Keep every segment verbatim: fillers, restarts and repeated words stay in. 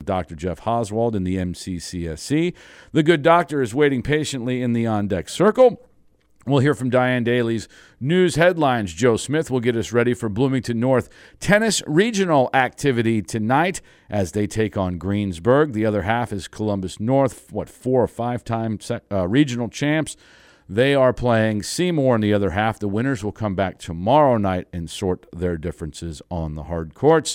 Doctor Jeff Oswald in the M C C S C. The good doctor is waiting patiently in the on-deck circle. We'll hear from Diane Daly's news headlines. Joe Smith will get us ready for Bloomington North tennis regional activity tonight as they take on Greensburg. The other half is Columbus North, what, four or five-time uh, regional champs. They are playing Seymour in the other half. The winners will come back tomorrow night and sort their differences on the hard courts.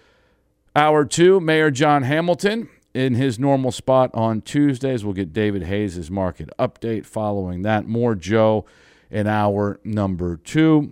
Hour two, Mayor John Hamilton in his normal spot on Tuesdays. We'll get David Hayes' market update following that. More Joe in hour number two.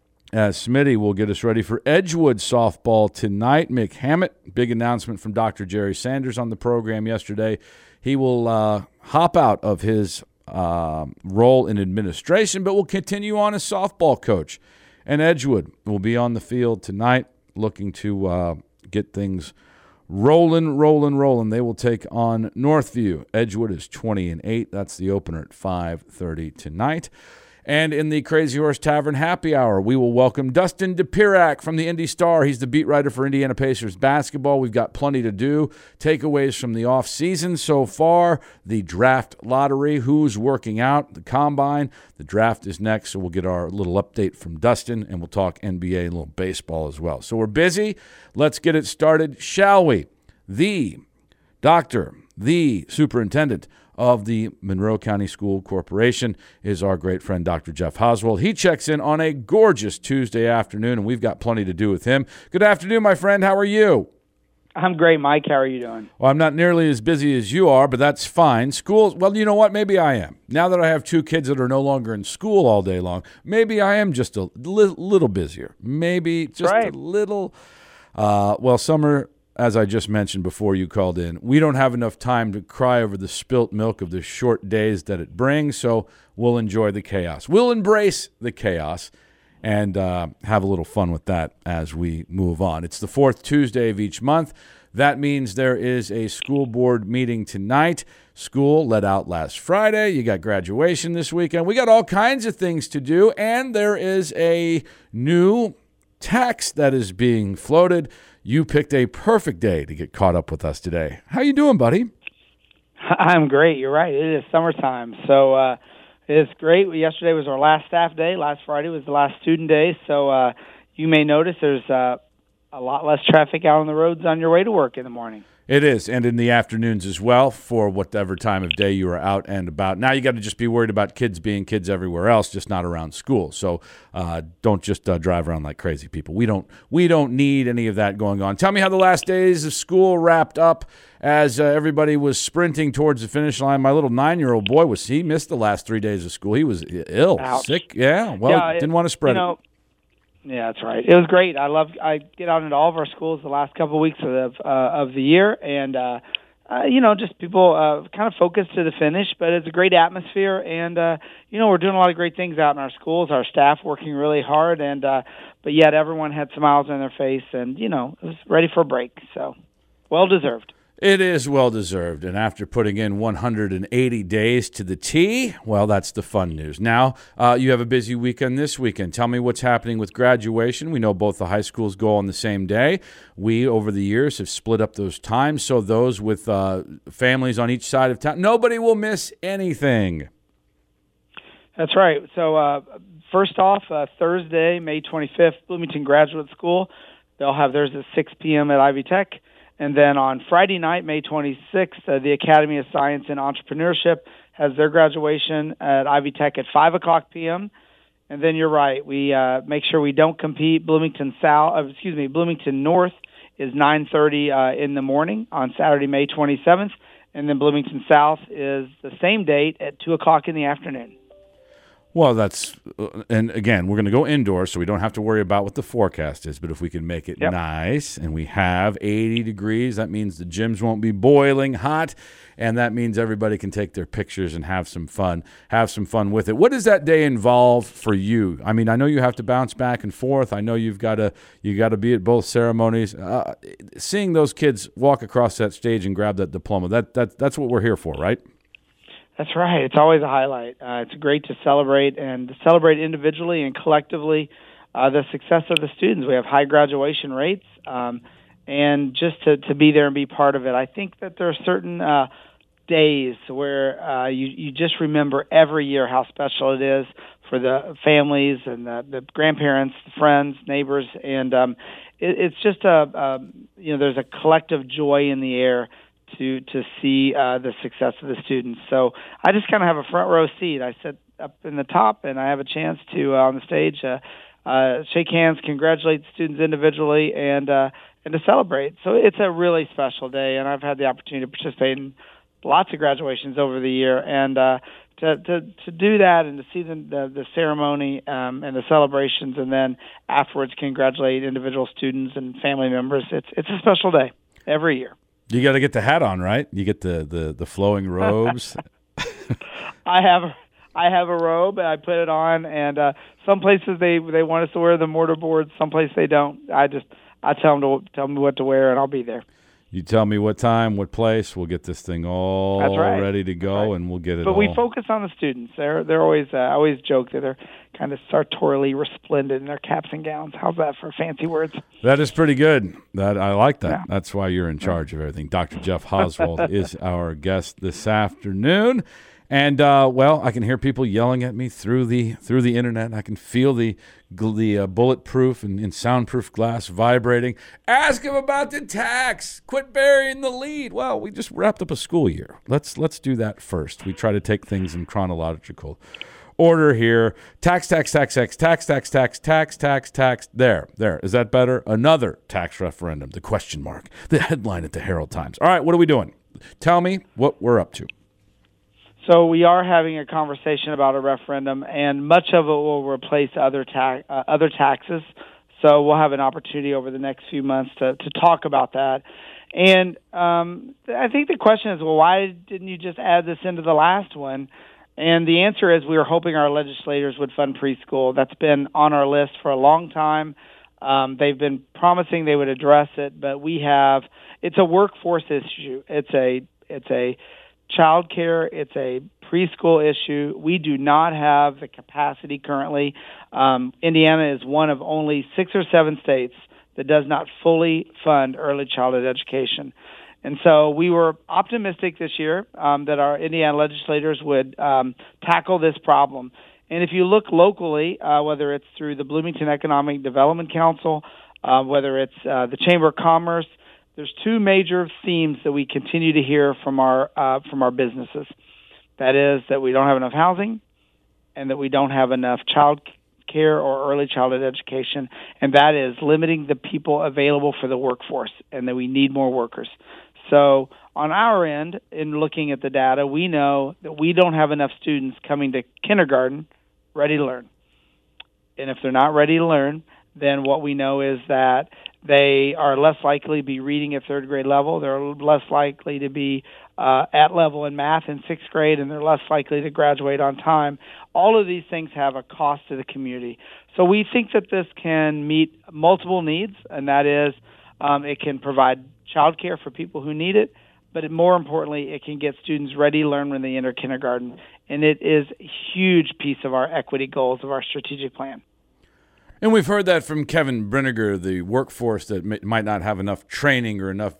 As Smitty will get us ready for Edgewood softball tonight. Mick Hammett, big announcement from Doctor Jerry Sanders on the program yesterday. He will uh, hop out of his uh, role in administration, but will continue on as softball coach. And Edgewood will be on the field tonight looking to uh, get things Rolling, rolling, rolling. They will take on Northview. Edgewood is twenty and eight. That's the opener at five thirty tonight. And in the Crazy Horse Tavern Happy Hour, we will welcome Dustin DePirac from the Indy Star. He's the beat writer for Indiana Pacers basketball. We've got plenty to do. Takeaways from the offseason so far, the draft lottery, who's working out, the combine. The draft is next, so we'll get our little update from Dustin, and we'll talk N B A and a little baseball as well. So we're busy. Let's get it started, shall we? The doctor, the superintendent of the Monroe County School Corporation is our great friend, Doctor Jeff Oswald. He checks in on a gorgeous Tuesday afternoon, and we've got plenty to do with him. Good afternoon, my friend. How are you? I'm great, Mike. How are you doing? Well, I'm not nearly as busy as you are, but that's fine. School, well, you know what? Maybe I am. Now that I have two kids that are no longer in school all day long, maybe I am just a li- little busier. Maybe just right. a little. Uh, well, summer, as I just mentioned before you called in, we don't have enough time to cry over the spilt milk of the short days that it brings, so we'll enjoy the chaos. We'll embrace the chaos and uh, have a little fun with that as we move on. It's the fourth Tuesday of each month. That means there is a school board meeting tonight. School let out last Friday. You got graduation this weekend. We got all kinds of things to do, and there is a new tax that is being floated. You picked a perfect day to get caught up with us today. How you doing, buddy? I'm great. You're right. It is summertime, so uh, it's great. Yesterday was our last staff day. Last Friday was the last student day, so uh, you may notice there's uh, a lot less traffic out on the roads on your way to work in the morning. It is, and in the afternoons as well for whatever time of day you are out and about. Now you got to just be worried about kids being kids everywhere else, just not around school. So uh, don't just uh, drive around like crazy people. We don't we don't need any of that going on. Tell me how the last days of school wrapped up as uh, everybody was sprinting towards the finish line. My little nine-year-old boy, was he missed the last three days of school. He was ill, Ouch. sick. Yeah, well, yeah, didn't want to spread you know, it. Yeah, that's right. It was great. I love. I get out into all of our schools the last couple of weeks of the, uh, of the year, and uh, uh, you know, just people uh, kind of focused to the finish. But it's a great atmosphere, and uh, you know, we're doing a lot of great things out in our schools. Our staff working really hard, and uh, but yet everyone had smiles on their face, and you know, it was ready for a break. So, well deserved. It is well-deserved, and after putting in one hundred eighty days to the T, well, that's the fun news. Now, uh, you have a busy weekend this weekend. Tell me what's happening with graduation. We know both the high schools go on the same day. We, over the years, have split up those times, so those with uh, families on each side of town, nobody will miss anything. That's right. So, uh, first off, uh, Thursday, May twenty-fifth, Bloomington Graduate School. They'll have theirs at six p.m. at Ivy Tech. And then on Friday night, May twenty-sixth, uh, the Academy of Science and Entrepreneurship has their graduation at Ivy Tech at five o'clock p.m. And then you're right, we uh, make sure we don't compete. Bloomington South, uh, excuse me, Bloomington North is nine thirty uh, in the morning on Saturday, May twenty-seventh. And then Bloomington South is the same date at two o'clock in the afternoon. Well, that's, and again, we're going to go indoors, so we don't have to worry about what the forecast is. But if we can make it yep. nice, and we have eighty degrees, that means the gyms won't be boiling hot, and that means everybody can take their pictures and have some fun, have some fun with it. What does that day involve for you? I mean, I know you have to bounce back and forth. I know you've got to you got to be at both ceremonies. Uh, seeing those kids walk across that stage and grab that diploma, that that that's what we're here for, right? That's right. It's always a highlight. Uh, it's great to celebrate and to celebrate individually and collectively uh, the success of the students. We have high graduation rates, um, and just to, to be there and be part of it. I think that there are certain uh, days where uh, you, you just remember every year how special it is for the families and the, the grandparents, the friends, neighbors, and um, it, it's just a, a you know there's a collective joy in the air to to see uh, the success of the students. So I just kind of have a front row seat. I sit up in the top, and I have a chance to uh, on the stage uh, uh, shake hands, congratulate students individually, and uh, and to celebrate. So it's a really special day, and I've had the opportunity to participate in lots of graduations over the year, and uh, to, to to do that and to see the the, the ceremony um, and the celebrations, and then afterwards congratulate individual students and family members. It's it's a special day every year. You got to get the hat on, right? You get the the, the flowing robes. I have I have a robe. I put it on, and uh, some places they they want us to wear the mortar boards. Some places they don't. I just I tell them to tell me what to wear, and I'll be there. You tell me what time, what place. We'll get this thing all That's right. ready to go, right. and we'll get it. But all. we focus on the students. They're they're always. Uh, I always joke that they're kind of sartorially resplendent in their caps and gowns. How's that for fancy words? That is pretty good. That I like that. Yeah. That's why you're in charge of everything. Doctor Jeff Oswald is our guest this afternoon. And uh, well, I can hear people yelling at me through the through the internet. I can feel the the uh, bulletproof and, and soundproof glass vibrating. Ask him about the tax. Quit burying the lead. Well, we just wrapped up a school year. Let's let's do that first. We try to take things in chronological order here. Tax, tax, tax, tax, tax, tax, tax, tax, tax, tax. There, there. Is that better? Another tax referendum. The question mark. The headline at the Herald Times. All right, what are we doing? Tell me what we're up to. So we are having a conversation about a referendum, and much of it will replace other ta- uh, other taxes. So we'll have an opportunity over the next few months to, to talk about that. And um, I think the question is, well, why didn't you just add this into the last one? And the answer is we were hoping our legislators would fund preschool. That's been on our list for a long time. Um, they've been promising they would address it, but we have – it's a workforce issue. It's a it's a – child care, it's a preschool issue. We do not have the capacity currently. Um, Indiana is one of only six or seven states that does not fully fund early childhood education. And so we were optimistic this year um, that our Indiana legislators would um, tackle this problem. And if you look locally, uh, whether it's through the Bloomington Economic Development Council, uh, whether it's uh, the Chamber of Commerce, there's two major themes that we continue to hear from our uh, from our businesses. That is that we don't have enough housing, and that we don't have enough child care or early childhood education, and that is limiting the people available for the workforce, and that we need more workers. So on our end, in looking at the data, we know that we don't have enough students coming to kindergarten ready to learn. And if they're not ready to learn, then what we know is that they are less likely to be reading at third grade level. They're less likely to be uh, at level in math in sixth grade, and they're less likely to graduate on time. All of these things have a cost to the community. So we think that this can meet multiple needs, and that is um, it can provide child care for people who need it, but more importantly, it can get students ready to learn when they enter kindergarten. And it is a huge piece of our equity goals of our strategic plan. And we've heard that from Kevin Brinegar, the workforce that may, might not have enough training or enough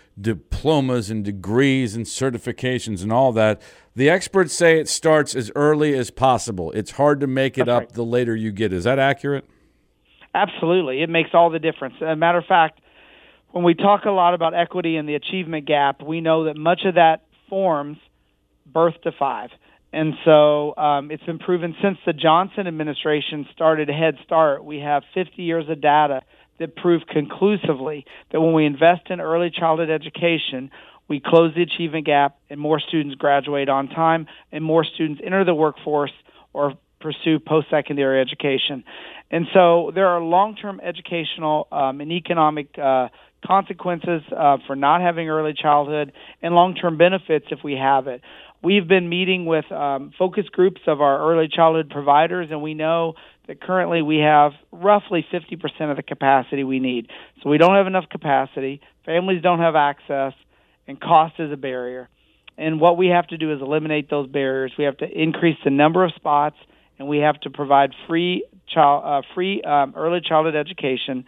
diplomas and degrees and certifications and all that. The experts say it starts as early as possible. It's hard to make it That's up right. the later you get. Is that accurate? Absolutely. It makes all the difference. As a matter of fact, when we talk a lot about equity and the achievement gap, we know that much of that forms birth to five. And so um, it's been proven since the Johnson administration started Head Start, we have fifty years of data that prove conclusively that when we invest in early childhood education, we close the achievement gap and more students graduate on time and more students enter the workforce or pursue post-secondary education. And so there are long-term educational um, and economic uh, consequences uh, for not having early childhood and long-term benefits if we have it. We've been meeting with um, focus groups of our early childhood providers, and we know that currently we have roughly fifty percent of the capacity we need. So we don't have enough capacity, families don't have access, and cost is a barrier. And what we have to do is eliminate those barriers. We have to increase the number of spots, and we have to provide free child, uh, free um, early childhood education.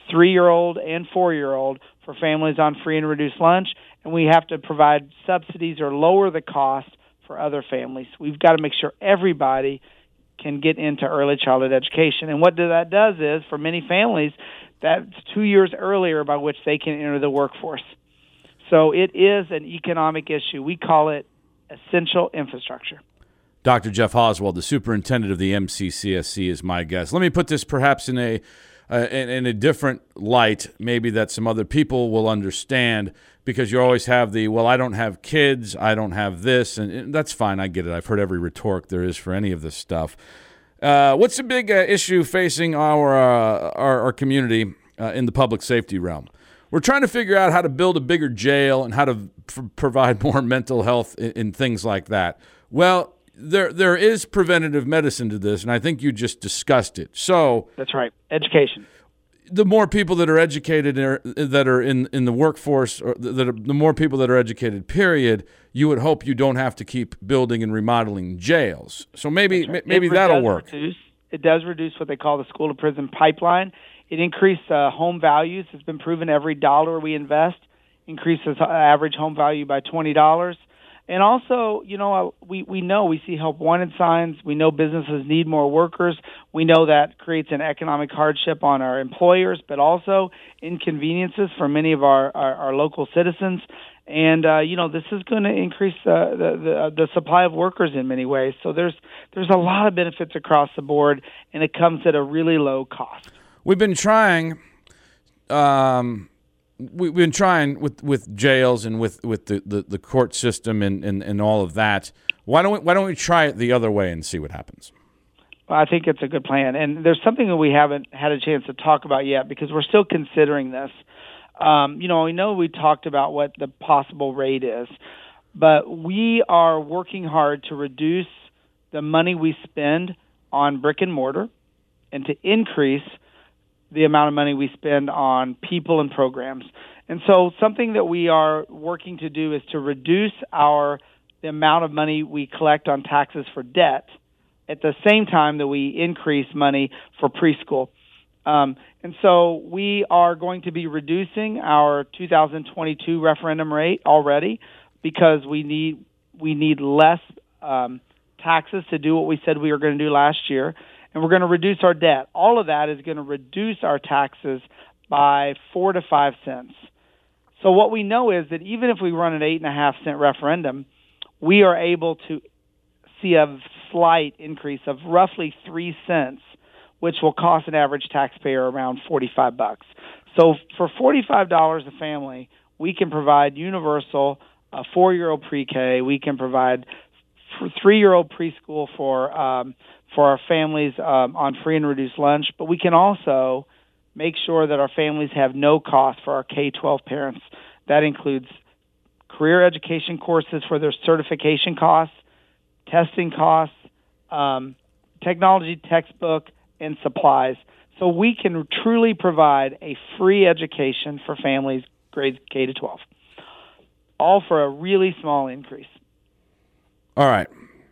three-year-old and four-year-old for families on free and reduced lunch, and we have to provide subsidies or lower the cost for other families. We've got to make sure everybody can get into early childhood education. And what that does is, for many families, that's two years earlier by which they can enter the workforce. So it is an economic issue. We call it essential infrastructure. Doctor Jeff Oswald, the superintendent of the M C C S C, is my guest. Let me put this perhaps in a uh, in, in a different light, maybe that some other people will understand, because you always have the, well, I don't have kids, I don't have this, and, and that's fine, I get it. I've heard every rhetoric there is for any of this stuff. Uh, what's the big uh, issue facing our, uh, our, our community uh, in the public safety realm? We're trying to figure out how to build a bigger jail and how to f- provide more mental health in, in things like that. Well, There, there is preventative medicine to this, and I think you just discussed it. So that's right, education. The more people that are educated, are, that are in, in the workforce, or that are, the more people that are educated, period, you would hope you don't have to keep building and remodeling jails. So maybe right. maybe it that'll does work. Reduce, it does reduce what they call the school to prison pipeline. It increases uh, home values. It's been proven every dollar we invest increases average home value by twenty dollars. And also, you know, we, we know we see help wanted signs. We know businesses need more workers. We know that creates an economic hardship on our employers, but also inconveniences for many of our, our, our local citizens. And, uh, you know, this is going to increase uh, the, the the supply of workers in many ways. So there's there's a lot of benefits across the board, and it comes at a really low cost. We've been trying... Um We've been trying with, with jails and with, with the, the, the court system and, and, and all of that. Why don't we, why don't we try it the other way and see what happens? Well, I think it's a good plan. And there's something that we haven't had a chance to talk about yet because we're still considering this. Um, you know, we know we talked about what the possible rate is, but we are working hard to reduce the money we spend on brick and mortar and to increase the amount of money we spend on people and programs. And so something that we are working to do is to reduce our the amount of money we collect on taxes for debt at the same time that we increase money for preschool. Um, and so we are going to be reducing our two thousand twenty-two referendum rate already because we need we need less um, taxes to do what we said we were going to do last year. And we're going to reduce our debt. All of that is going to reduce our taxes by four to five cents. So what we know is that even if we run an eight and a half cent referendum, we are able to see a slight increase of roughly three cents, which will cost an average taxpayer around forty-five bucks. So for forty-five dollars a family, we can provide universal uh, four-year-old pre-K. We can provide three-year-old preschool for um, for our families um, on free and reduced lunch, but we can also make sure that our families have no cost for our K twelve parents. That includes career education courses for their certification costs, testing costs, um, technology textbook, and supplies. So we can truly provide a free education for families grades K to twelve, all for a really small increase. All right.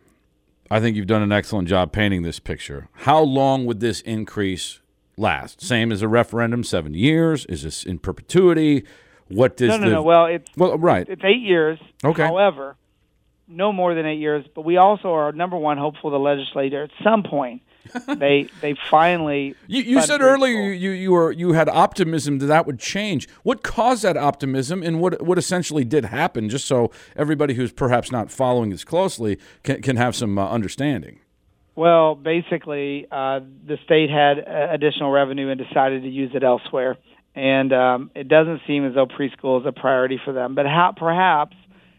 I think you've done an excellent job painting this picture. How long would this increase last? Same as a referendum, seven years? Is this in perpetuity? What does no, no, the... no. Well, it's, well, right. it's eight years. Okay. However, no more than eight years. But we also are, number one, hopeful the legislature at some point they they finally... You, you said earlier you, you were you had optimism that that would change. What caused that optimism, and what what essentially did happen, just so everybody who's perhaps not following this closely can, can have some uh, understanding? Well, basically, uh, the state had uh, additional revenue and decided to use it elsewhere. And um, it doesn't seem as though preschool is a priority for them. But how, perhaps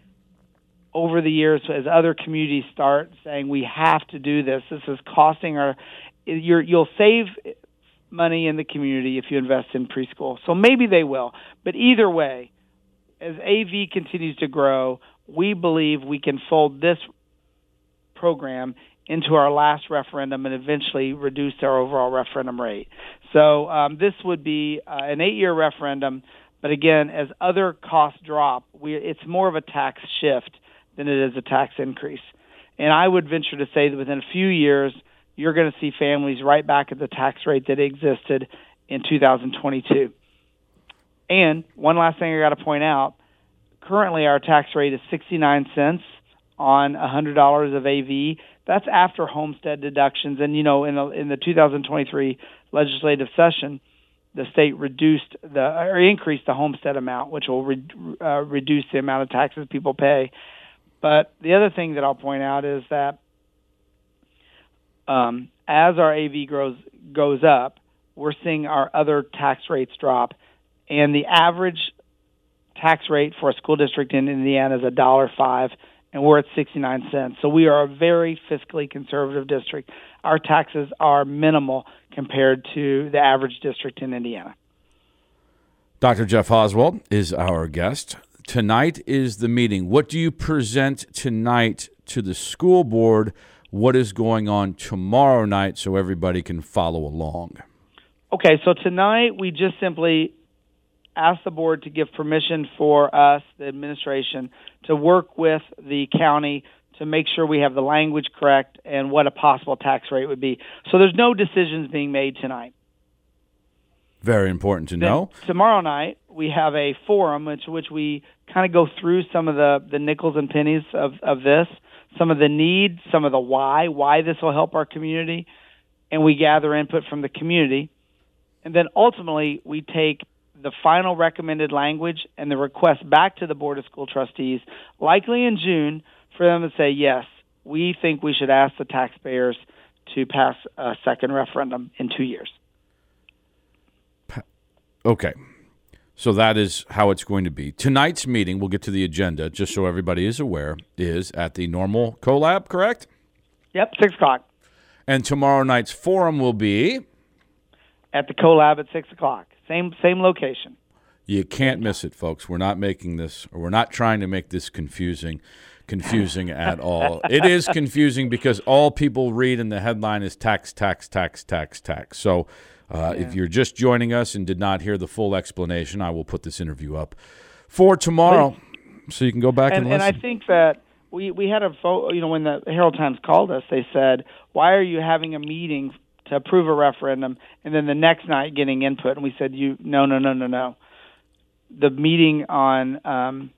over the years, as other communities start saying we have to do this, this is costing our, you're, you'll save money in the community if you invest in preschool. So maybe they will. But either way, as A V continues to grow, we believe we can fold this program into our last referendum and eventually reduce our overall referendum rate. So um, this would be uh, an eight-year referendum, but again, as other costs drop, we, it's more of a tax shift than it is a tax increase. And I would venture to say that within a few years, you're going to see families right back at the tax rate that existed in two thousand twenty-two. And one last thing I got to point out, currently our tax rate is sixty-nine cents on one hundred dollars of A V. That's after homestead deductions. And, you know, in, a, in the two thousand twenty-three legislative session, the state reduced the or increased the homestead amount, which will re, uh, reduce the amount of taxes people pay. But the other thing that I'll point out is that um, as our A V grows goes up, we're seeing our other tax rates drop. And the average tax rate for a school district in Indiana is one dollar and five cents, and we're at sixty-nine cents. So we are a very fiscally conservative district. Our taxes are minimal compared to the average district in Indiana. Doctor Jeff Oswald is our guest. Tonight is the meeting. What do you present tonight to the school board? What is going on tomorrow night so everybody can follow along? Okay, so tonight we just simply ask the board to give permission for us, the administration, to work with the county to make sure we have the language correct and what a possible tax rate would be. So there's no decisions being made tonight. Very important to Then know. Tomorrow night, we have a forum which which we kind of go through some of the, the nickels and pennies of, of this, some of the need, some of the why, why this will help our community, and we gather input from the community. And then ultimately, we take the final recommended language and the request back to the Board of School Trustees, likely in June, for them to say, yes, we think we should ask the taxpayers to pass a second referendum in two years. Okay. So that is how it's going to be. Tonight's meeting, we'll get to the agenda, just so everybody is aware, is at the normal CoLab, correct? Yep, six o'clock. And tomorrow night's forum will be? At the CoLab at six o'clock. Same same location. You can't miss it, folks. We're not making this, or we're not trying to make this confusing, confusing at all. It is confusing because all people read in the headline is tax, tax, tax, tax, tax. So uh, yeah. If you're just joining us and did not hear the full explanation, I will put this interview up for tomorrow, Please. so you can go back and, and listen. And I think that we we had a fo- you know when the Herald Times called us, they said, "Why are you having a meeting to approve a referendum, and then the next night getting input?" And we said, "You no, no, no, no, no. The meeting on um,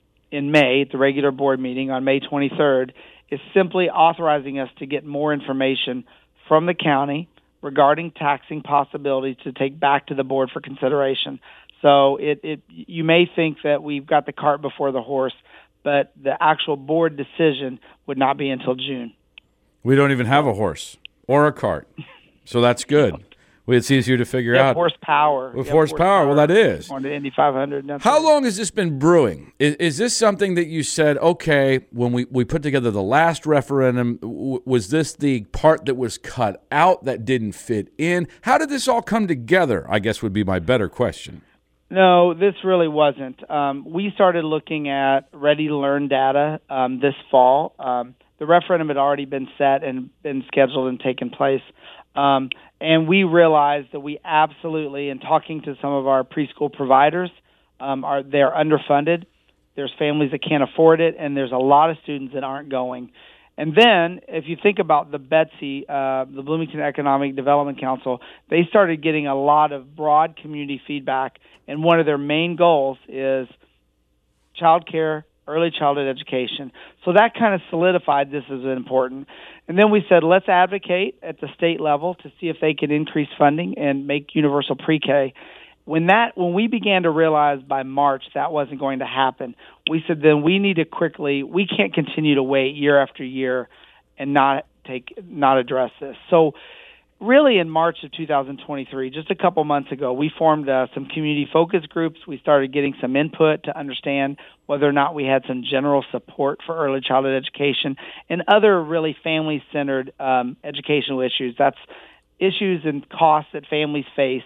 in May, the regular board meeting on May twenty-third, is simply authorizing us to get more information from the county regarding taxing possibilities to take back to the board for consideration." So it, it you may think that we've got the cart before the horse, but the actual board decision would not be until June. We don't even have a horse or a cart. So that's good. It's easier to figure yeah, out. Horsepower. With horsepower. horsepower. Well, that is. On the Indy five hundred. How right. long has this been brewing? Is, is this something that you said, okay, when we, we put together the last referendum, w- was this the part that was cut out that didn't fit in? How did this all come together, I guess would be my better question. No, this really wasn't. Um, we started looking at ready-to-learn data um, this fall. Um, the referendum had already been set and been scheduled and taken place. Um, and we realized that we absolutely, in talking to some of our preschool providers, um, are they're underfunded. There's families that can't afford it, and there's a lot of students that aren't going. And then, if you think about the Betsy, uh, the Bloomington Economic Development Council, they started getting a lot of broad community feedback, and one of their main goals is child care, early childhood education. So that kind of solidified this as important. And then we said, let's advocate at the state level to see if they can increase funding and make universal pre-K. When that, when we began to realize by March that wasn't going to happen, we said then we need to quickly, we can't continue to wait year after year and not take, not address this. So really in March of two thousand twenty-three, just a couple months ago, we formed uh, some community focus groups. We started getting some input to understand whether or not we had some general support for early childhood education and other really family-centered um, educational issues. That's issues and costs that families face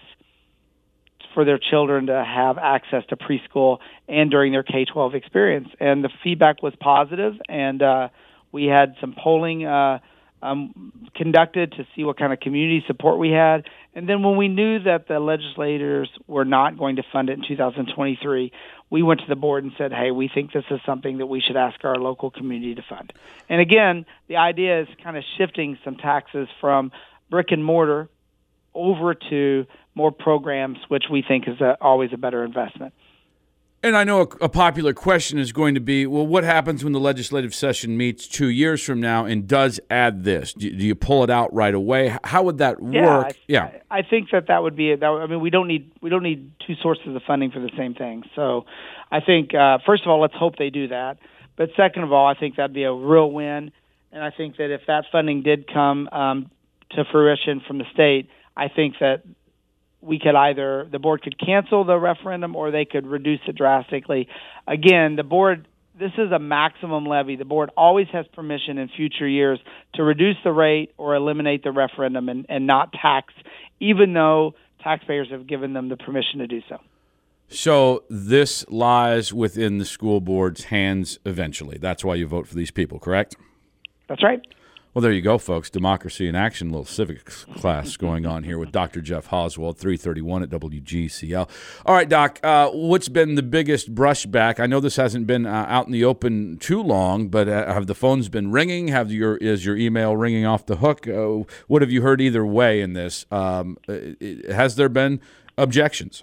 for their children to have access to preschool and during their K twelve experience. And the feedback was positive, and uh, we had some polling uh, um, conducted to see what kind of community support we had. And then when we knew that the legislators were not going to fund it in two thousand twenty-three, we went to the board and said, hey, we think this is something that we should ask our local community to fund. And again, the idea is kind of shifting some taxes from brick and mortar over to more programs, which we think is a, always a better investment. And I know a, a popular question is going to be, well, what happens when the legislative session meets two years from now and does add this? Do, do you pull it out right away? How would that yeah, work? I, yeah, I think that that would be. That, I mean, we don't need we don't need two sources of funding for the same thing. So, I think uh, first of all, let's hope they do that. But second of all, I think that'd be a real win. And I think that if that funding did come um, to fruition from the state, I think that we could either, the board could cancel the referendum or they could reduce it drastically. Again, the board, this is a maximum levy. The board always has permission in future years to reduce the rate or eliminate the referendum and, and not tax, even though taxpayers have given them the permission to do so. So this lies within the school board's hands eventually. That's why you vote for these people, correct? That's right. Well, there you go, folks. Democracy in Action, a little civics class going on here with Doctor Jeff Oswald, three thirty-one at W G C L. All right, Doc, uh, what's been the biggest brushback? I know this hasn't been uh, out in the open too long, but uh, have the phones been ringing? Have your Is your email ringing off the hook? Uh, what have you heard either way in this? Um, it, has there been objections?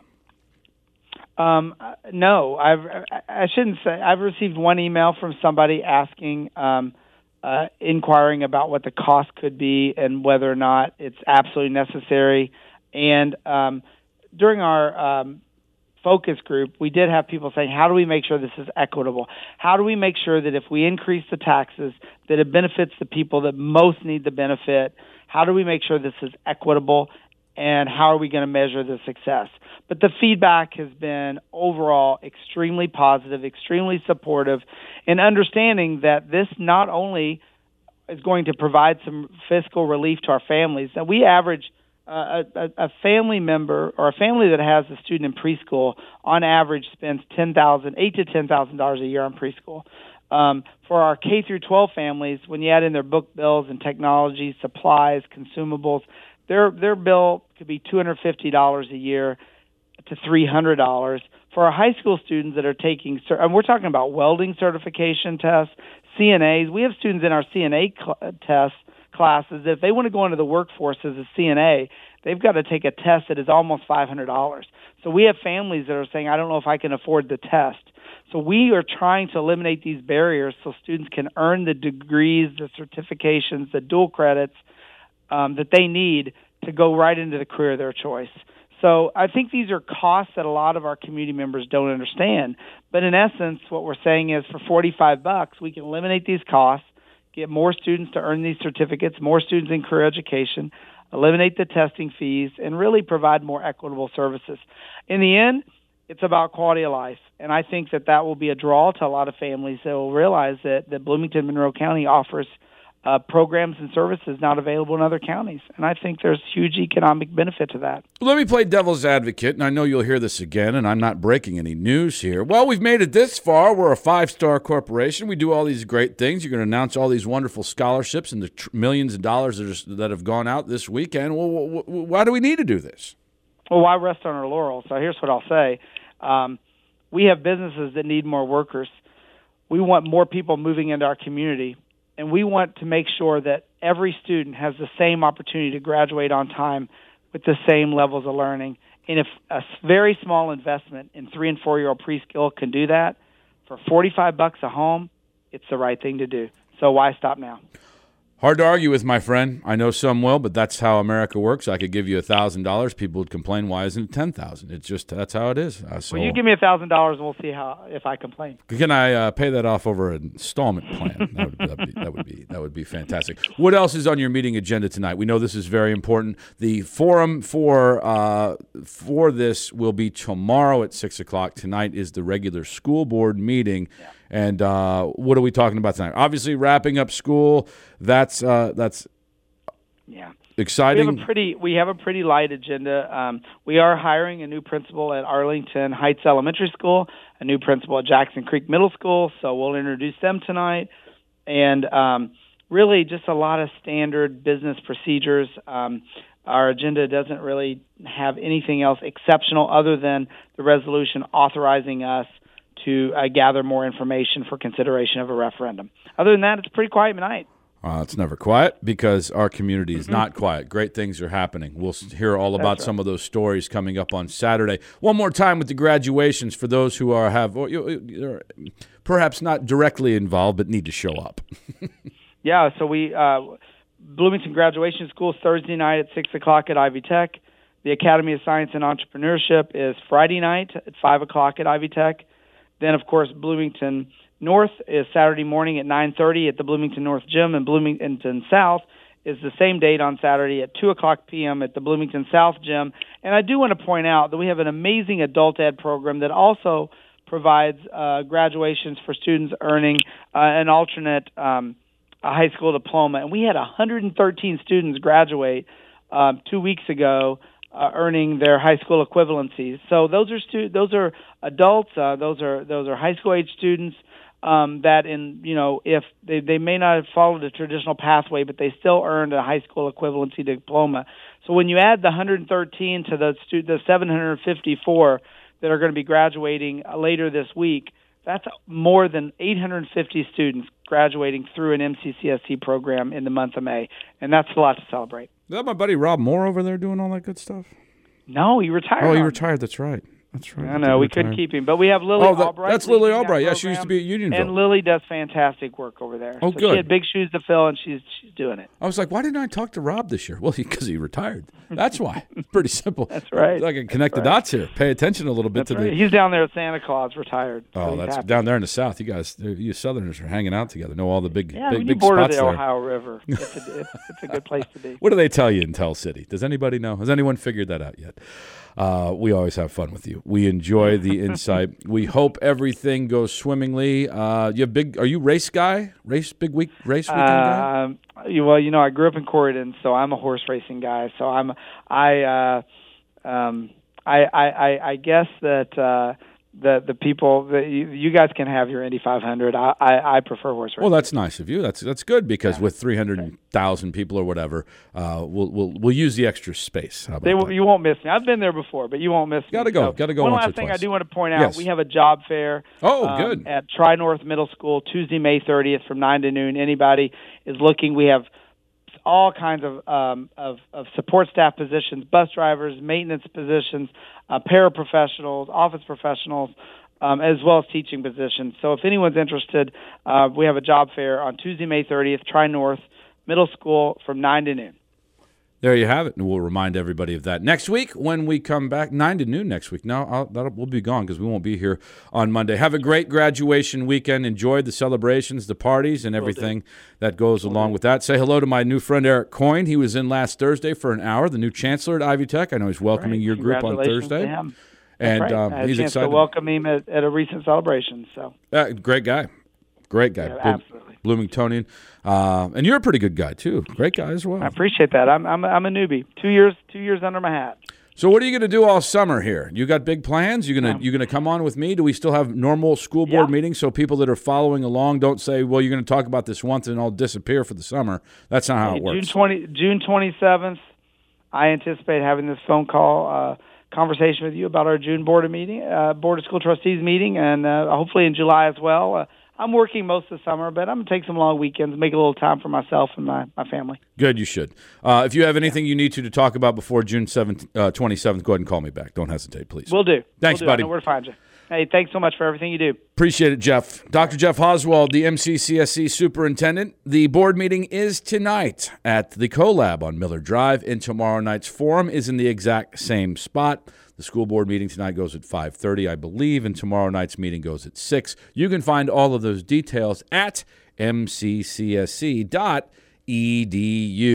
Um, no, I've, I shouldn't say. I've received one email from somebody asking um, – Uh, inquiring about what the cost could be and whether or not it's absolutely necessary. And um, during our um, focus group, we did have people saying, how do we make sure this is equitable? How do we make sure that if we increase the taxes, that it benefits the people that most need the benefit? How do we make sure this is equitable? And how are we going to measure the success? But the feedback has been overall extremely positive, extremely supportive, and understanding that this not only is going to provide some fiscal relief to our families. Now, we average uh, a, a family member or a family that has a student in preschool on average spends ten thousand, eight to ten thousand dollars a year on preschool. Um, for our K through twelve families, when you add in their book bills and technology, supplies, consumables, Their their bill could be two hundred fifty dollars a year to three hundred dollars. For our high school students that are taking, and we're talking about welding certification tests, C N As. We have students in our C N A cl- test classes that if they want to go into the workforce as a C N A, they've got to take a test that is almost five hundred dollars. So we have families that are saying, I don't know if I can afford the test. So we are trying to eliminate these barriers so students can earn the degrees, the certifications, the dual credits, Um, that they need to go right into the career of their choice. So I think these are costs that a lot of our community members don't understand. But in essence, what we're saying is for forty-five bucks, we can eliminate these costs, get more students to earn these certificates, more students in career education, eliminate the testing fees, and really provide more equitable services. In the end, it's about quality of life. And I think that that will be a draw to a lot of families that will realize that, that Bloomington Monroe County offers Uh, programs and services not available in other counties. And I think there's huge economic benefit to that. Let me play devil's advocate, and I know you'll hear this again, and I'm not breaking any news here. Well, we've made it this far. We're a five-star corporation. We do all these great things. You're going to announce all these wonderful scholarships and the tr- millions of dollars that, are, that have gone out this weekend. Well, wh- wh- why do we need to do this? Well, why rest on our laurels? So here's what I'll say. Um, we have businesses that need more workers. We want more people moving into our community. And we want to make sure that every student has the same opportunity to graduate on time with the same levels of learning. And if a very small investment in three- and four-year-old preschool can do that for forty-five bucks a home, it's the right thing to do. So why stop now? Hard to argue with, my friend. I know some will, but that's how America works. I could give you one thousand dollars. People would complain, why isn't it ten thousand dollars? It's just, that's how it is. Uh, so, well, you give me one thousand dollars and we'll see how if I complain. Can I uh, pay that off over an installment plan? That would, that, would be, that, would be, that would be fantastic. What else is on your meeting agenda tonight? We know this is very important. The forum for uh, for this will be tomorrow at six o'clock. Tonight is the regular school board meeting. Yeah. And uh, what are we talking about tonight? Obviously, wrapping up school. That's uh, that's yeah exciting. We have a pretty we have a pretty light agenda. Um, we are hiring a new principal at Arlington Heights Elementary School, a new principal at Jackson Creek Middle School. So we'll introduce them tonight, and um, really just a lot of standard business procedures. Um, Our agenda doesn't really have anything else exceptional other than the resolution authorizing us to uh, gather more information for consideration of a referendum. Other than that, it's a pretty quiet night. Uh, it's never quiet because our community is not quiet. Great things are happening. We'll hear all about right. some of those stories coming up on Saturday. One more time with the graduations for those who are have or, you know, perhaps not directly involved but need to show up. Yeah, so we uh, Bloomington Graduation School Thursday night at six o'clock at Ivy Tech. The Academy of Science and Entrepreneurship is Friday night at five o'clock at Ivy Tech. Then, of course, Bloomington North is Saturday morning at nine thirty at the Bloomington North Gym, and Bloomington South is the same date on Saturday at two o'clock p.m. at the Bloomington South Gym. And I do want to point out that we have an amazing adult ed program that also provides uh, graduations for students earning uh, an alternate um, a high school diploma. And we had one hundred thirteen students graduate um, two weeks ago uh, earning their high school equivalencies. So those are stu- those are adults, uh, those are those are high school age students. Um, that in you know if they, they may not have followed a traditional pathway, but they still earned a high school equivalency diploma. So when you add the one hundred thirteen to the stu- the seven hundred fifty-four that are going to be graduating later this week, that's more than eight hundred fifty students graduating through an M C C S E program in the month of May, and that's a lot to celebrate. Is that my buddy Rob Moore over there doing all that good stuff? No, he retired. Oh, he on retired. That's right. That's right. I know, we couldn't keep him. But we have Lily oh, that, Albright. That's Lily leading that Albright. Yeah, she used to program, be at Unionville. And Lily does fantastic work over there. Oh, so good. She had big shoes to fill, and she's she's doing it. I was like, why didn't I talk to Rob this year? Well, because he, he retired. That's why. It's pretty simple. That's right. I can connect that's the right. dots here. Pay attention a little bit That's to right. the. He's down there at Santa Claus, retired. Oh, so that's happy. down there in the South. You guys, you Southerners are hanging out together. Know all the big, Yeah, big, when big you border spots the there. Ohio River, it's a, it's, it's a good place to be. What do they tell you in Tell City? Does anybody know? Has anyone figured that out yet? Uh, we always have fun with you. We enjoy the insight. We hope everything goes swimmingly. Uh, you have big? Are you race guy? Race big week race weekend guy? Um, you, well, you know, I grew up in Corydon, so I'm a horse racing guy. So I'm I uh, um, I, I I I guess that. Uh, The the people that you, you guys can have your Indy five hundred. I, I, I prefer horse racing. Well, that's nice of you. That's that's good because yeah. with three hundred thousand people or whatever, uh, we'll we'll we'll use the extra space. How about they, that? You won't miss me. I've been there before, but you won't miss me. Got to go. So, Got to go. One once last or thing twice. I do want to point out: yes. we have a job fair. Oh, um, good. At Tri North Middle School Tuesday, May thirtieth, from nine to noon. Anybody is looking. We have all kinds of um, of, of support staff positions, bus drivers, maintenance positions, uh, paraprofessionals, office professionals. Um, as well as teaching positions. So if anyone's interested, uh, we have a job fair on Tuesday, May thirtieth, Tri North Middle School from nine to noon. There you have it, and we'll remind everybody of that. Next week, when we come back, nine to noon next week. No, I'll, that'll, we'll be gone because we won't be here on Monday. Have a great graduation weekend. Enjoy the celebrations, the parties, and everything that goes along with that. Say hello to my new friend, Eric Coyne. He was in last Thursday for an hour, the new chancellor at Ivy Tech. I know he's welcoming right. your group on Thursday. To him. And right. um, I had he's a chance excited to welcome him at, at a recent celebration. So, uh, great guy, great guy, yeah, Bloom, absolutely. Bloomingtonian, uh, and you're a pretty good guy too. Great guy as well. I appreciate that. I'm I'm I'm a newbie. Two years two years under my hat. So, what are you going to do all summer here? You got big plans? You gonna yeah. you gonna come on with me? Do we still have normal school board yeah. meetings so people that are following along don't say, "Well, you're going to talk about this once and I'll disappear for the summer"? That's not how hey, it works. June twenty June twenty seventh. I anticipate having this phone call. Uh, conversation with you about our June board of meeting, uh, board of school trustees meeting, and uh, hopefully in July as well. Uh, I'm working most of the summer, but I'm going to take some long weekends, make a little time for myself and my, my family. Good, you should. Uh, if you have anything you need to to talk about before June seventh, uh, twenty-seventh, go ahead and call me back. Don't hesitate, please. Will do. Thanks, Will do. buddy. I know where to find you. Hey, thanks so much for everything you do. Appreciate it, Jeff. Doctor Jeff Oswald, the M C C S E superintendent. The board meeting is tonight at the CoLab on Miller Drive, and tomorrow night's forum is in the exact same spot. The school board meeting tonight goes at five thirty, I believe, and tomorrow night's meeting goes at six. You can find all of those details at m c c s e dot e d u.